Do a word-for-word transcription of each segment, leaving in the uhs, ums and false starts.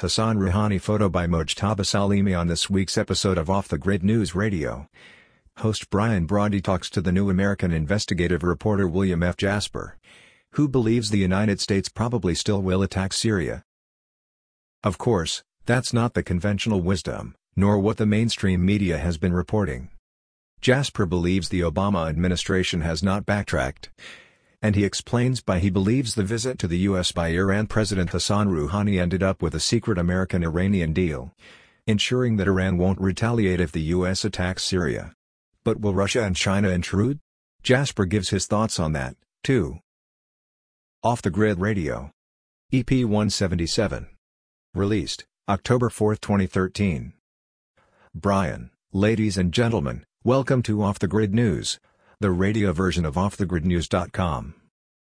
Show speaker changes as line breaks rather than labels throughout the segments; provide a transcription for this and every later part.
Hassan Rouhani photo by Mojtaba Salimi on this week's episode of Off the Grid News Radio. Host Brian Brody talks to the new American investigative reporter William F. Jasper, who believes the United States probably still will attack Syria. Of course, that's not the conventional wisdom, nor what the mainstream media has been reporting. Jasper believes the Obama administration has not backtracked, and he explains why he believes the visit to the U S by Iran President Hassan Rouhani ended up with a secret American-Iranian deal, ensuring that Iran won't retaliate if the U S attacks Syria. But will Russia and China intrude? Jasper gives his thoughts on that, too. Off the Grid Radio. E P one seventy-seven. Released, October fourth twenty thirteen. Brian, ladies and gentlemen, welcome to Off the Grid News, the radio version of off the grid news dot com.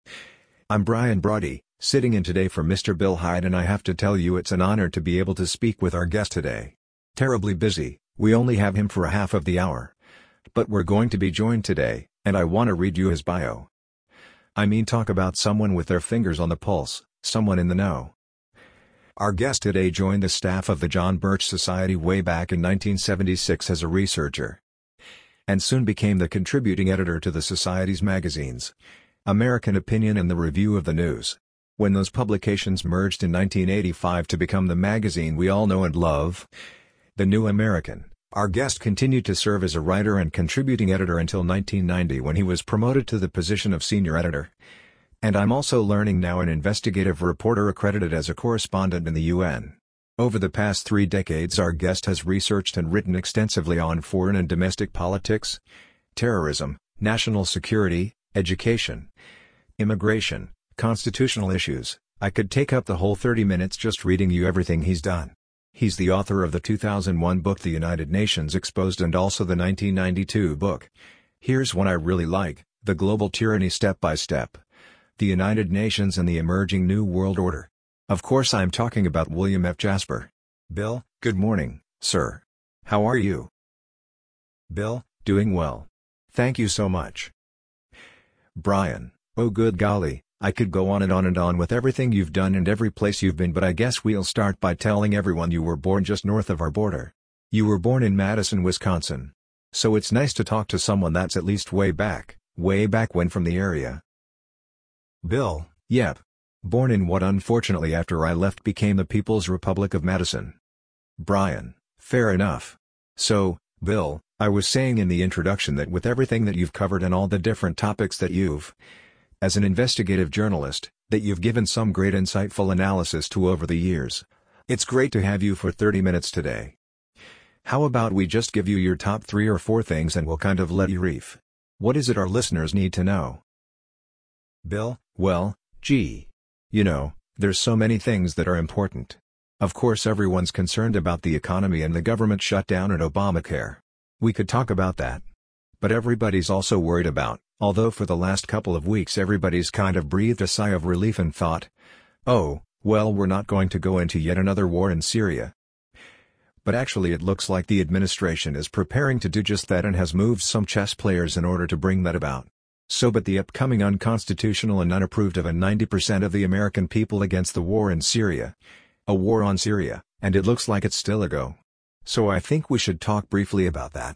I'm Brian Brody, sitting in today for Mister Bill Hyde, and I have to tell you it's an honor to be able to speak with our guest today. Terribly busy, we only have him for a half of the hour. But we're going to be joined today, and I want to read you his bio. I mean, talk about someone with their fingers on the pulse, someone in the know. Our guest today joined the staff of the John Birch Society way back in nineteen seventy-six as a researcher, and soon became the contributing editor to the Society's magazines, American Opinion and the Review of the News. When those publications merged in nineteen eighty-five to become the magazine we all know and love, The New American, our guest continued to serve as a writer and contributing editor until nineteen ninety, when he was promoted to the position of senior editor. And I'm also learning now an investigative reporter accredited as a correspondent in the U N. Over the past three decades, our guest has researched and written extensively on foreign and domestic politics, terrorism, national security, education, immigration, constitutional issues. I could take up the whole thirty minutes just reading you everything he's done. He's the author of the two thousand one book The United Nations Exposed and also the nineteen ninety-two book, here's one I really like, The Global Tyranny Step by Step, The United Nations and the Emerging New World Order. Of course, I'm talking about William F. Jasper. Bill, good morning, sir. How are you? Bill, doing well. Thank you so much. Brian, oh good golly, I could go on and on and on with everything you've done and every place you've been, but I guess we'll start by telling everyone you were born just north of our border. You were born in Madison, Wisconsin. So it's nice to talk to someone that's at least way back, way back when from the area. Bill, yep. Born in what unfortunately after I left became the People's Republic of Madison. Brian, fair enough. So, Bill, I was saying in the introduction that with everything that you've covered and all the different topics that you've, as an investigative journalist, that you've given some great insightful analysis to over the years, it's great to have you for thirty minutes today. How about we just give you your top three or four things and we'll kind of let you reef. What is it our listeners need to know? Bill, well, gee. You know, there's so many things that are important. Of course, everyone's concerned about the economy and the government shutdown and Obamacare. We could talk about that. But everybody's also worried about, although for the last couple of weeks everybody's kind of breathed a sigh of relief and thought, oh, well, we're not going to go into yet another war in Syria. But actually it looks like the administration is preparing to do just that and has moved some chess players in order to bring that about. So but the upcoming unconstitutional and unapproved of a ninety percent of the American people against the war in Syria. A war on Syria, and it looks like it's still a go. So I think we should talk briefly about that.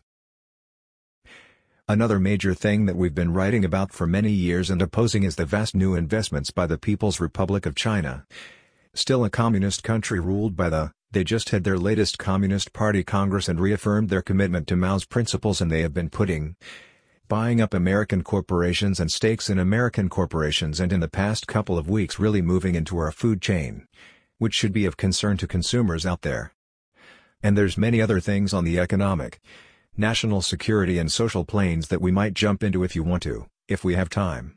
Another major thing that we've been writing about for many years and opposing is the vast new investments by the People's Republic of China. Still a communist country ruled by the, they just had their latest Communist Party Congress and reaffirmed their commitment to Mao's principles, and they have been putting buying up American corporations and stakes in American corporations, and in the past couple of weeks really moving into our food chain, which should be of concern to consumers out there. And there's many other things on the economic, national security and social planes that we might jump into if you want to, if we have time.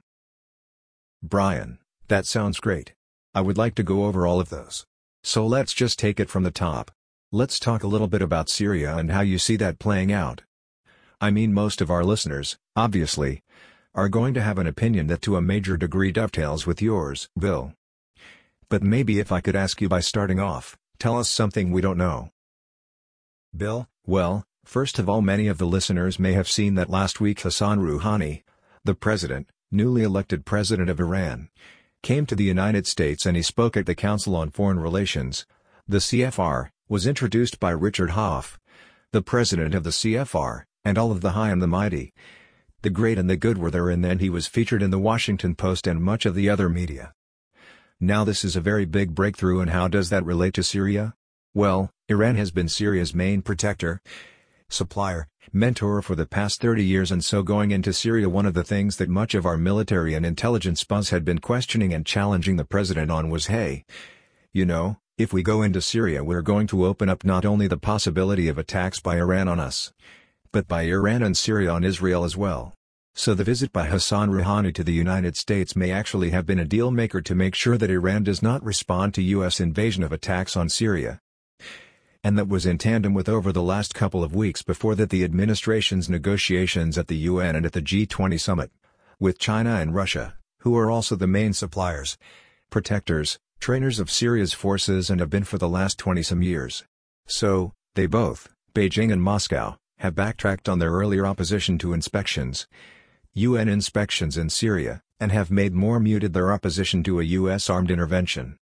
Brian, that sounds great. I would like to go over all of those. So let's just take it from the top. Let's talk a little bit about Syria and how you see that playing out. I mean, most of our listeners, obviously, are going to have an opinion that to a major degree dovetails with yours, Bill. But maybe if I could ask you by starting off, tell us something we don't know. Bill, well, first of all, many of the listeners may have seen that last week Hassan Rouhani, the president, newly elected president of Iran, came to the United States and he spoke at the Council on Foreign Relations, The C F R was introduced by Richard Hoff, the president of the C F R, and all of the high and the mighty. The great and the good were there, and then he was featured in the Washington Post and much of the other media. Now this is a very big breakthrough, and how does that relate to Syria? Well, Iran has been Syria's main protector, supplier, mentor for the past thirty years, and so going into Syria, one of the things that much of our military and intelligence buzz had been questioning and challenging the president on was, hey, you know, if we go into Syria, we're going to open up not only the possibility of attacks by Iran on us, but by Iran and Syria on Israel as well. So the visit by Hassan Rouhani to the United States may actually have been a deal maker to make sure that Iran does not respond to U S invasion of attacks on Syria. And that was in tandem with, over the last couple of weeks before that, the administration's negotiations at the U N and at the G twenty summit, with China and Russia, who are also the main suppliers, protectors, trainers of Syria's forces and have been for the last twenty-some years. So, they both, Beijing and Moscow, have backtracked on their earlier opposition to inspections, U N inspections in Syria, and have made more muted their opposition to a U S armed intervention.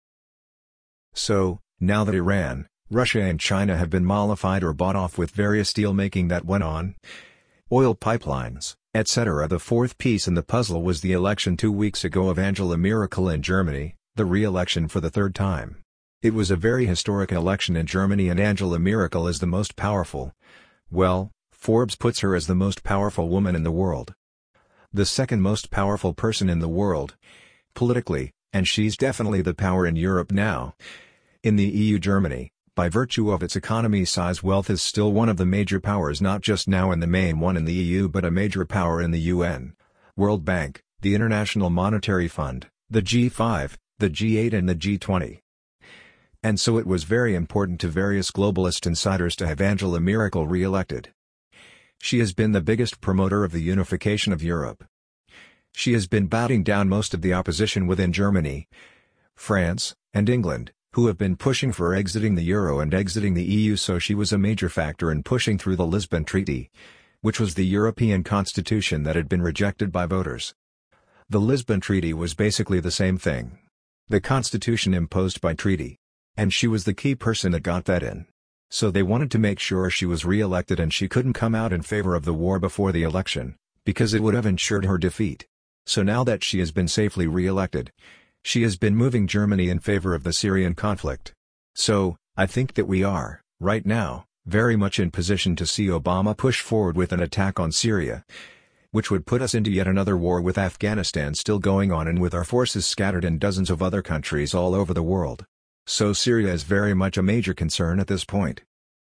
So, now that Iran, Russia and China have been mollified or bought off with various deal-making that went on, oil pipelines, et cetera, the fourth piece in the puzzle was the election two weeks ago of Angela Merkel in Germany, the re-election for the third time. It was a very historic election in Germany, and Angela Merkel is the most powerful. Well, Forbes puts her as the most powerful woman in the world. The second most powerful person in the world, politically, and she's definitely the power in Europe now. In the E U, Germany, by virtue of its economy size, wealth, is still one of the major powers, not just now in the main one in the E U, but a major power in the U N, World Bank, the International Monetary Fund, the G five, the G eight and the G twenty. And so it was very important to various globalist insiders to have Angela Merkel re-elected. She has been the biggest promoter of the unification of Europe. She has been batting down most of the opposition within Germany, France, and England, who have been pushing for exiting the euro and exiting the E U, so she was a major factor in pushing through the Lisbon Treaty, which was the European constitution that had been rejected by voters. The Lisbon Treaty was basically the same thing. The constitution imposed by treaty. And she was the key person that got that in. So they wanted to make sure she was re-elected, and she couldn't come out in favor of the war before the election, because it would have ensured her defeat. So now that she has been safely re-elected, she has been moving Germany in favor of the Syrian conflict. So, I think that we are, right now, very much in position to see Obama push forward with an attack on Syria, which would put us into yet another war, with Afghanistan still going on and with our forces scattered in dozens of other countries all over the world. So Syria is very much a major concern at this point.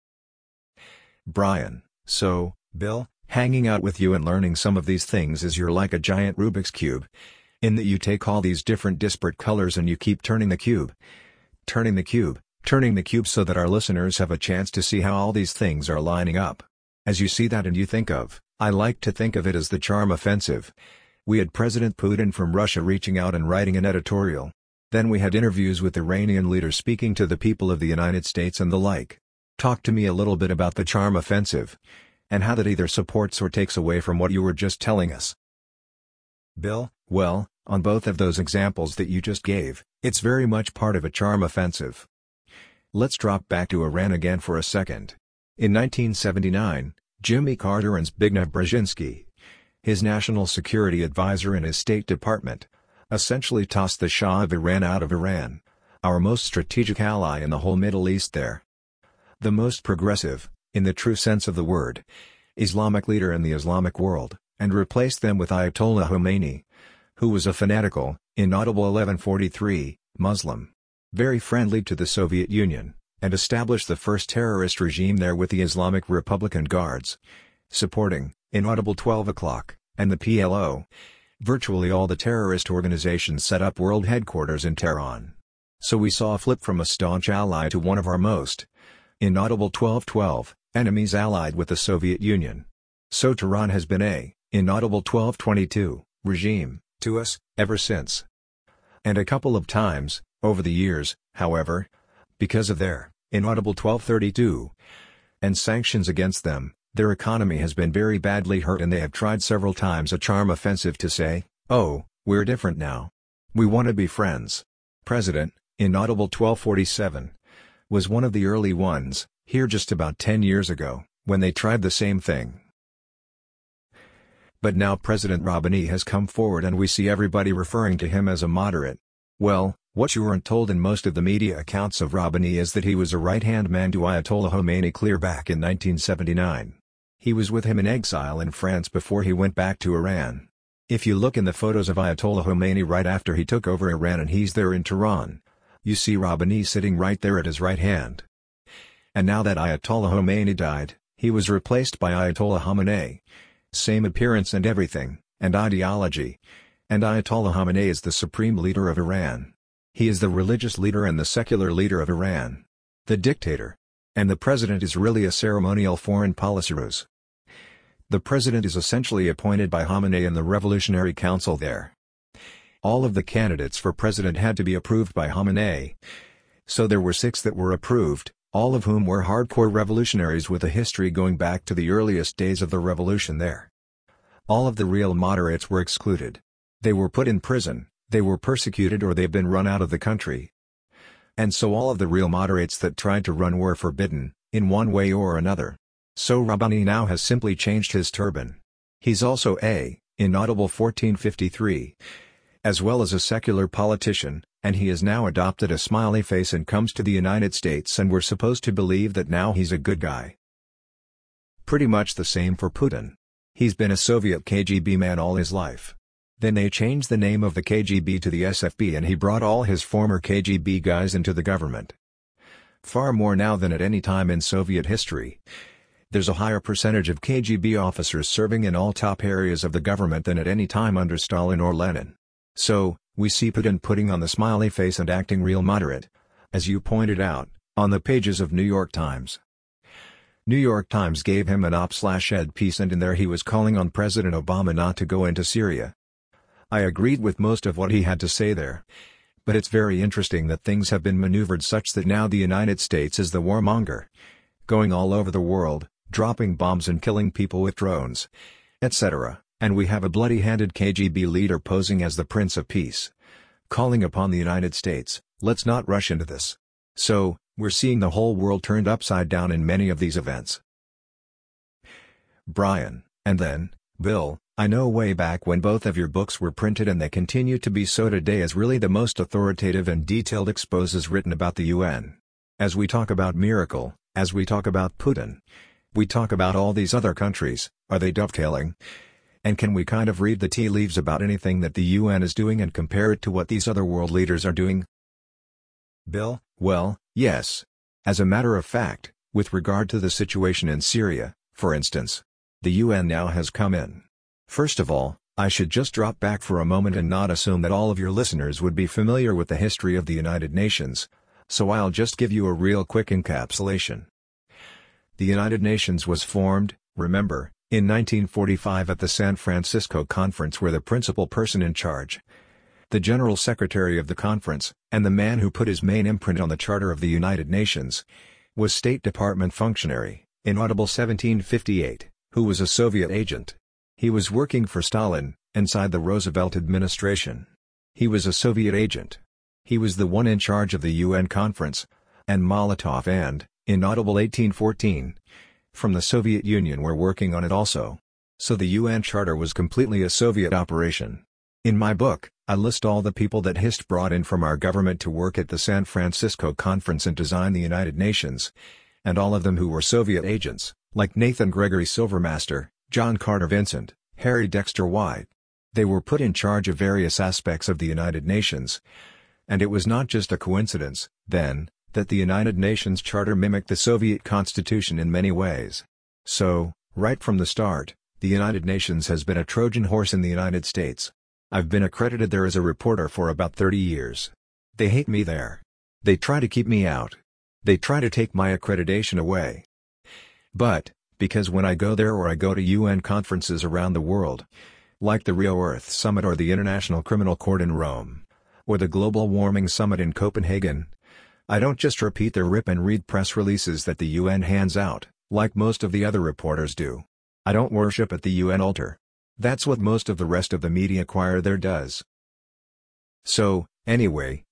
Brian: So, Bill, hanging out with you and learning some of these things is you're like a giant Rubik's Cube, in that you take all these different disparate colors and you keep turning the cube, turning the cube, turning the cube so that our listeners have a chance to see how all these things are lining up. As you see that and you think of, I like to think of it as the charm offensive. We had President Putin from Russia reaching out and writing an editorial. Then we had interviews with Iranian leaders speaking to the people of the United States and the like. Talk to me a little bit about the charm offensive, and how that either supports or takes away from what you were just telling us. Bill: Well, on both of those examples that you just gave, it's very much part of a charm offensive. Let's drop back to Iran again for a second. In nineteen seventy-nine, Jimmy Carter and Zbigniew Brzezinski, his national security advisor in his State Department, essentially tossed the Shah of Iran out of Iran, our most strategic ally in the whole Middle East there. The most progressive, in the true sense of the word, Islamic leader in the Islamic world, and replaced them with Ayatollah Khomeini, who was a fanatical, inaudible eleven forty-three, Muslim, very friendly to the Soviet Union, and established the first terrorist regime there with the Islamic Republican Guards, supporting, inaudible twelve o'clock, and the P L O. Virtually all the terrorist organizations set up world headquarters in Tehran. So we saw a flip from a staunch ally to one of our most, inaudible twelve twelve, enemies allied with the Soviet Union. So Tehran has been a, inaudible twelve twenty-two, regime, to us, ever since. And a couple of times, over the years, however, because of their, inaudible twelve thirty-two, and sanctions against them, their economy has been very badly hurt, and they have tried several times a charm offensive to say, oh, we're different now. We want to be friends. President, inaudible twelve forty-seven, was one of the early ones, here just about ten years ago, when they tried the same thing. But now President Rouhani has come forward and we see everybody referring to him as a moderate. Well, what you weren't told in most of the media accounts of Rouhani is that he was a right-hand man to Ayatollah Khomeini clear back in nineteen seventy-nine. He was with him in exile in France before he went back to Iran. If you look in the photos of Ayatollah Khomeini right after he took over Iran and he's there in Tehran, you see Rouhani sitting right there at his right hand. And now that Ayatollah Khomeini died, he was replaced by Ayatollah Khamenei. Same appearance and everything, and ideology. And Ayatollah Khamenei is the supreme leader of Iran. He is the religious leader and the secular leader of Iran. The dictator. And the president is really a ceremonial foreign policy ruse. The president is essentially appointed by Khamenei and the Revolutionary Council there. All of the candidates for president had to be approved by Khamenei. So there were six that were approved, all of whom were hardcore revolutionaries with a history going back to the earliest days of the revolution there. All of the real moderates were excluded. They were put in prison, they were persecuted or they've been run out of the country. And so all of the real moderates that tried to run were forbidden, in one way or another. So Rouhani now has simply changed his turban. He's also a inaudible fourteen fifty-three, as well as a secular politician, and he has now adopted a smiley face and comes to the United States and we're supposed to believe that now he's a good guy. Pretty much the same for Putin. He's been a Soviet K G B man all his life. Then they changed the name of the K G B to the S F B and he brought all his former K G B guys into the government. Far more now than at any time in Soviet history. There's a higher percentage of K G B officers serving in all top areas of the government than at any time under Stalin or Lenin. So, we see Putin putting on the smiley face and acting real moderate, as you pointed out, on the pages of New York Times. New York Times gave him an op-slash-ed piece and in there he was calling on President Obama not to go into Syria. I agreed with most of what he had to say there. But it's very interesting that things have been maneuvered such that now the United States is the warmonger. Going all over the world, dropping bombs and killing people with drones, et cetera, and we have a bloody-handed K G B leader posing as the Prince of Peace. Calling upon the United States, let's not rush into this. So, we're seeing the whole world turned upside down in many of these events. Brian, and then, Bill, I know way back when both of your books were printed and they continue to be so today as really the most authoritative and detailed exposes written about the U N. As we talk about Miracle, as we talk about Putin, we talk about all these other countries, are they dovetailing? And can we kind of read the tea leaves about anything that the U N is doing and compare it to what these other world leaders are doing? Bill, well, yes. As a matter of fact, with regard to the situation in Syria, for instance, the U N now has come in. First of all, I should just drop back for a moment and not assume that all of your listeners would be familiar with the history of the United Nations, so I'll just give you a real quick encapsulation. The United Nations was formed, remember, in nineteen forty-five at the San Francisco Conference where the principal person in charge, the General Secretary of the conference, and the man who put his main imprint on the Charter of the United Nations, was State Department functionary, inaudible seventeen fifty-eight, who was a Soviet agent. He was working for Stalin, inside the Roosevelt administration. He was a Soviet agent. He was the one in charge of the U N conference, and Molotov and, inaudible eighteen fourteen, from the Soviet Union were working on it also. So the U N Charter was completely a Soviet operation. In my book, I list all the people that HIST brought in from our government to work at the San Francisco Conference and design the United Nations, and all of them who were Soviet agents, like Nathan Gregory Silvermaster, John Carter Vincent, Harry Dexter White. They were put in charge of various aspects of the United Nations. And it was not just a coincidence, then, that the United Nations Charter mimicked the Soviet Constitution in many ways. So, right from the start, the United Nations has been a Trojan horse in the United States. I've been accredited there as a reporter for about thirty years. They hate me there. They try to keep me out. They try to take my accreditation away. But, because when I go there or I go to U N conferences around the world, like the Rio Earth Summit or the International Criminal Court in Rome, or the Global Warming Summit in Copenhagen, I don't just repeat their rip and read press releases that the U N hands out, like most of the other reporters do. I don't worship at the U N altar. That's what most of the rest of the media choir there does. So, anyway,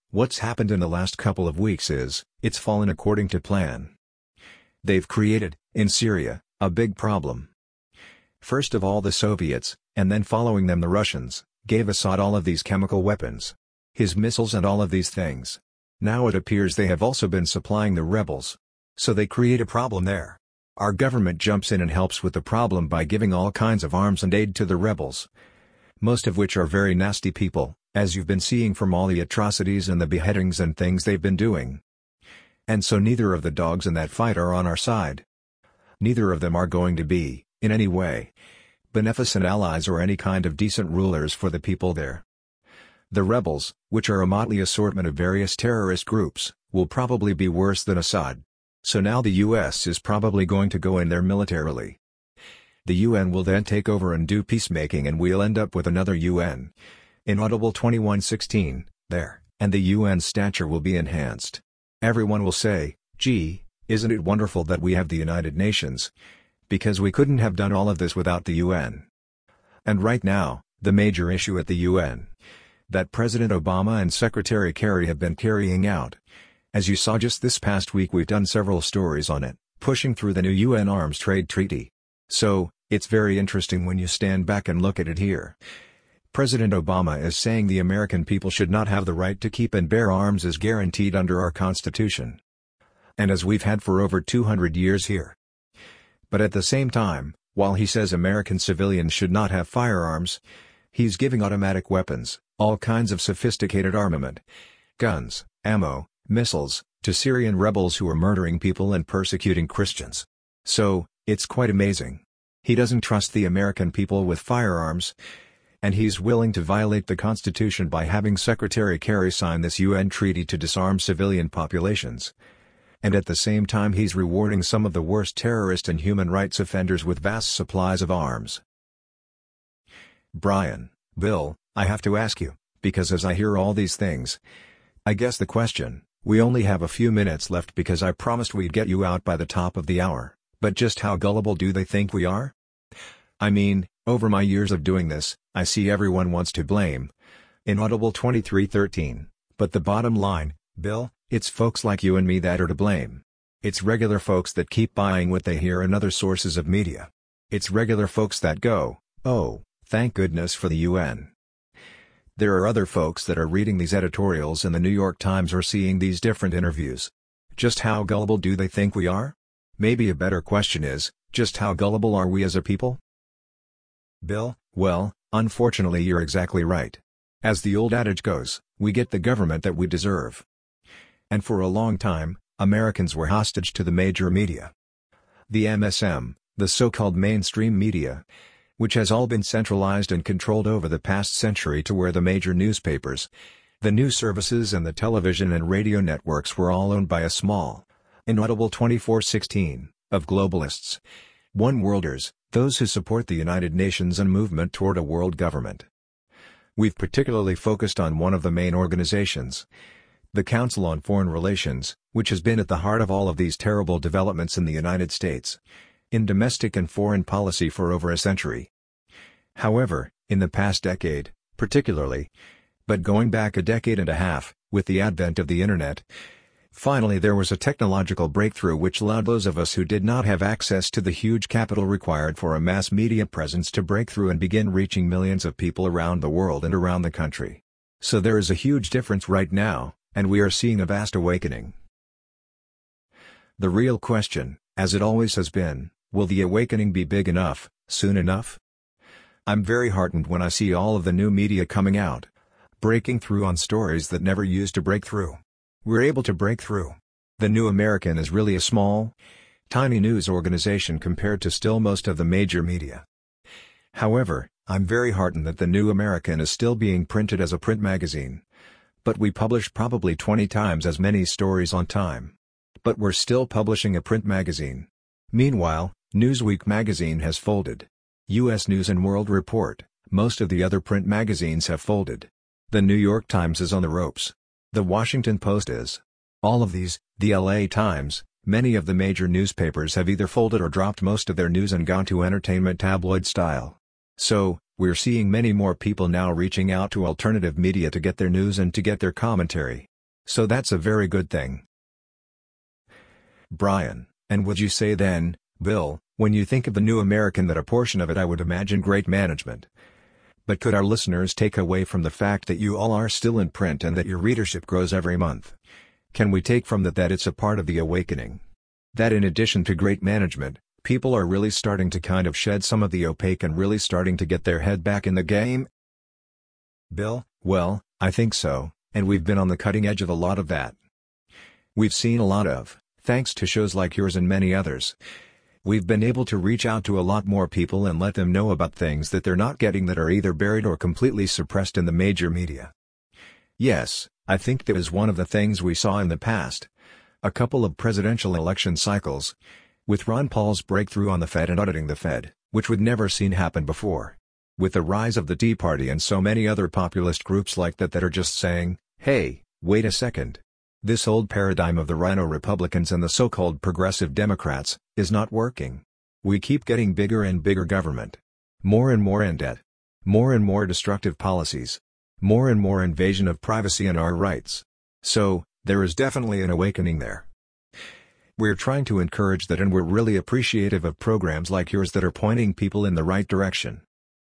What's happened in the last couple of weeks is, it's fallen according to plan. They've created, in Syria, a big problem. First of all the Soviets, and then following them the Russians, gave Assad all of these chemical weapons. His missiles and all of these things. Now it appears they have also been supplying the rebels. So they create a problem there. Our government jumps in and helps with the problem by giving all kinds of arms and aid to the rebels. Most of which are very nasty people, as you've been seeing from all the atrocities and the beheadings and things they've been doing. And so neither of the dogs in that fight are on our side. Neither of them are going to be, in any way, beneficent allies or any kind of decent rulers for the people there. The rebels, which are a motley assortment of various terrorist groups, will probably be worse than Assad. So now the U S is probably going to go in there militarily. The U N will then take over and do peacemaking and we'll end up with another U N. Inaudible twenty-one sixteen, there, and the U N's stature will be enhanced. Everyone will say, gee, isn't it wonderful that we have the United Nations? Because we couldn't have done all of this without the U N. And right now, the major issue at the U N, that President Obama and Secretary Kerry have been carrying out. As you saw just this past week, we've done several stories on it, pushing through the new U N Arms Trade Treaty. So, it's very interesting when you stand back and look at it here. President Obama is saying the American people should not have the right to keep and bear arms as guaranteed under our Constitution. And as we've had for over two hundred years here. But at the same time, while he says American civilians should not have firearms, he's giving automatic weapons, all kinds of sophisticated armament, guns, ammo, missiles, to Syrian rebels who are murdering people and persecuting Christians. So, it's quite amazing. He doesn't trust the American people with firearms, and he's willing to violate the Constitution by having Secretary Kerry sign this U N treaty to disarm civilian populations. And at the same time he's rewarding some of the worst terrorist and human rights offenders with vast supplies of arms. Brian, Bill, I have to ask you, because as I hear all these things, I guess the question, we only have a few minutes left because I promised we'd get you out by the top of the hour, but just how gullible do they think we are? I mean, over my years of doing this, I see everyone wants to blame. Inaudible twenty-three thirteen, but the bottom line, Bill, it's folks like you and me that are to blame. It's regular folks that keep buying what they hear in other sources of media. It's regular folks that go, oh, thank goodness for the U N. There are other folks that are reading these editorials in the New York Times or seeing these different interviews. Just how gullible do they think we are? Maybe a better question is, just how gullible are we as a people? Bill, well, unfortunately you're exactly right. As the old adage goes, we get the government that we deserve. And for a long time, Americans were hostage to the major media. The M S M, the so-called mainstream media, which has all been centralized and controlled over the past century to where the major newspapers, the news services and the television and radio networks were all owned by a small, Inaudible twenty-four sixteen, of globalists, one-worlders, those who support the United Nations and movement toward a world government. We've particularly focused on one of the main organizations, the Council on Foreign Relations, which has been at the heart of all of these terrible developments in the United States, in domestic and foreign policy for over a century. However, in the past decade, particularly, but going back a decade and a half, with the advent of the Internet, finally there was a technological breakthrough which allowed those of us who did not have access to the huge capital required for a mass media presence to break through and begin reaching millions of people around the world and around the country. So there is a huge difference right now, and we are seeing a vast awakening. The real question, as it always has been, will the awakening be big enough, soon enough? I'm very heartened when I see all of the new media coming out, breaking through on stories that never used to break through. We're able to break through. The New American is really a small, tiny news organization compared to still most of the major media. However, I'm very heartened that the New American is still being printed as a print magazine. But we publish probably twenty times as many stories on time. But we're still publishing a print magazine. Meanwhile, Newsweek magazine has folded. U S News and World Report, most of the other print magazines have folded. The New York Times is on the ropes. The Washington Post is. All of these, the L A Times, many of the major newspapers have either folded or dropped most of their news and gone to entertainment tabloid style. So, we're seeing many more people now reaching out to alternative media to get their news and to get their commentary. So that's a very good thing. Brian, and would you say then, Bill, when you think of the New American that a portion of it I would imagine great management. But could our listeners take away from the fact that you all are still in print and that your readership grows every month? Can we take from that that it's a part of the awakening? That in addition to great management, people are really starting to kind of shed some of the opaque and really starting to get their head back in the game? Bill, well, I think so, and we've been on the cutting edge of a lot of that. We've seen a lot of, thanks to shows like yours and many others. We've been able to reach out to a lot more people and let them know about things that they're not getting that are either buried or completely suppressed in the major media. Yes, I think that was one of the things we saw in the past. A couple of presidential election cycles. With Ron Paul's breakthrough on the Fed and auditing the Fed, which would never seen happen before. With the rise of the Tea Party and so many other populist groups like that that are just saying, hey, wait a second. This old paradigm of the Rhino Republicans and the so-called progressive Democrats is not working. We keep getting bigger and bigger government. More and more in debt. More and more destructive policies. More and more invasion of privacy and our rights. So, there is definitely an awakening there. We're trying to encourage that and we're really appreciative of programs like yours that are pointing people in the right direction.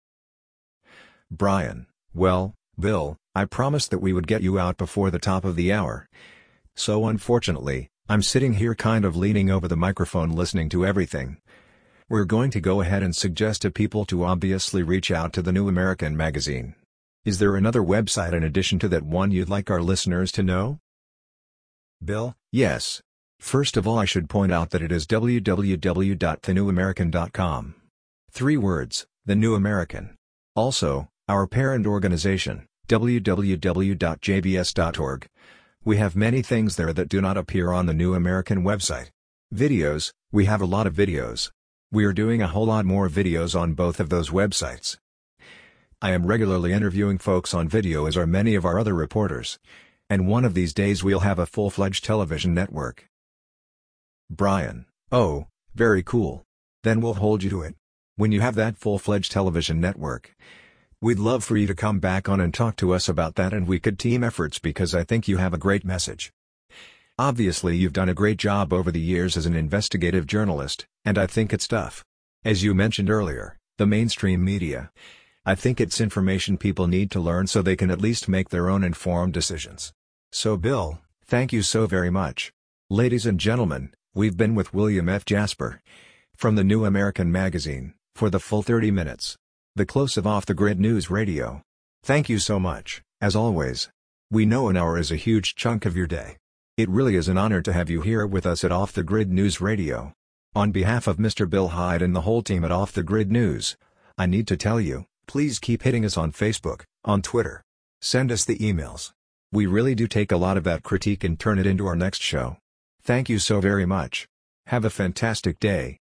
Brian, well, Bill, I promised that we would get you out before the top of the hour. So unfortunately, I'm sitting here kind of leaning over the microphone listening to everything. We're going to go ahead and suggest to people to obviously reach out to the New American magazine. Is there another website in addition to that one you'd like our listeners to know? Bill, yes. First of all, I should point out that it is w w w dot the new american dot com. Three words, The New American. Also, our parent organization, w w w dot j b s dot org. We have many things there that do not appear on the New American website. Videos, we have a lot of videos. We are doing a whole lot more videos on both of those websites. I am regularly interviewing folks on video as are many of our other reporters. And one of these days we'll have a full-fledged television network. Brian, oh, very cool. Then we'll hold you to it. When you have that full-fledged television network, we'd love for you to come back on and talk to us about that and we could team efforts because I think you have a great message. Obviously you've done a great job over the years as an investigative journalist, and I think it's tough. As you mentioned earlier, the mainstream media. I think it's information people need to learn so they can at least make their own informed decisions. So Bill, thank you so very much. Ladies and gentlemen, we've been with William F. Jasper from the New American Magazine for the full thirty minutes. The close of Off the Grid News Radio. Thank you so much, as always. We know an hour is a huge chunk of your day. It really is an honor to have you here with us at Off the Grid News Radio. On behalf of Mister Bill Hyde and the whole team at Off the Grid News, I need to tell you, please keep hitting us on Facebook, on Twitter. Send us the emails. We really do take a lot of that critique and turn it into our next show. Thank you so very much. Have a fantastic day.